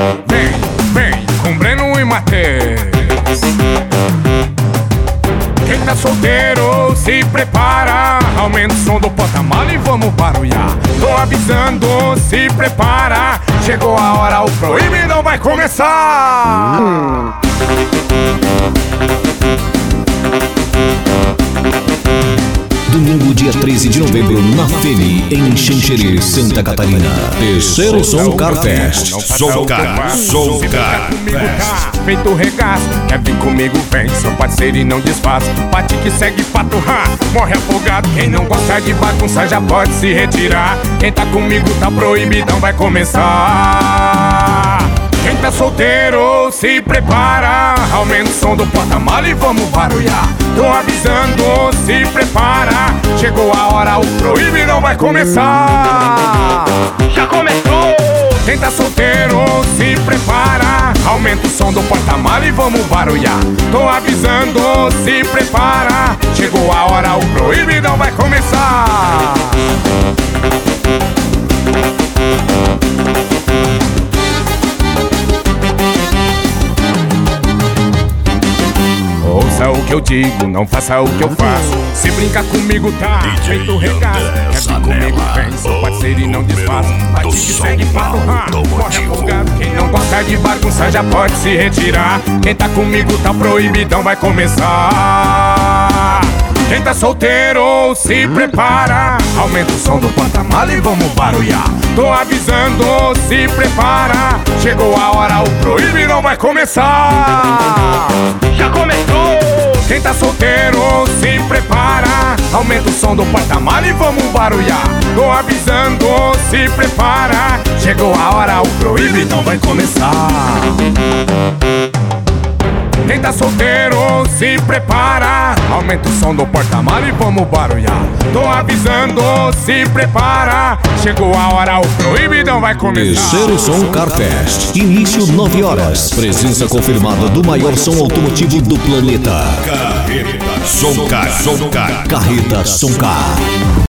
Vem com Breno e Matheus. Quem tá solteiro se prepara, aumenta o som do porta-mala e vamos barulhar. Tô avisando, se prepara, chegou a hora, o proibidão vai começar. Domingo, dia 13 de novembro, na FEMI, em Xanxerê, Santa Catarina. Terceiro Som Car Fest. Som Car Fest. Feito regaço, quer vir comigo, vem. Sou parceiro e não desfaz. Bate que segue pato, morre afogado. Quem não gosta de bagunça já pode se retirar. Quem tá comigo tá proibidão, vai começar. Quem tá solteiro se prepara, aumenta o som do porta-mala e vamos barulhar. Tô avisando, se prepara, chegou a hora, o proibidão vai começar. Já começou! Quem tá solteiro se prepara, aumenta o som do porta-mala e vamos barulhar. Tô avisando, se prepara, chegou a hora, o proibidão vai começar. Ouça o que eu digo, não faça o que eu faço. Se brincar comigo tá feito regaço. Quer vir comigo, vem, sou parceiro e não desfaço. Bate que segue pato, morre afogado. Quem não gosta de bagunça já pode se retirar. Quem tá comigo tá proibidão, vai começar. Quem tá solteiro se prepara, aumenta o som do porta-mala e vamos barulhar. Tô avisando, se prepara, chegou a hora, o proibidão vai começar. Já começou! Quem tá solteiro se prepara, aumenta o som do porta-mala e vamos barulhar. Tô avisando, se prepara, chegou a hora, o proibidão vai começar. Quem tá solteiro se prepara, aumenta o som do porta-mala e vamos barulhar. Tô avisando, se prepara, chegou a hora, o proibidão vai começar. Terceiro Som Car Fest, início 9 horas. Presença confirmada do maior som automotivo do planeta. Carreta Som Car. Carreta Som Car.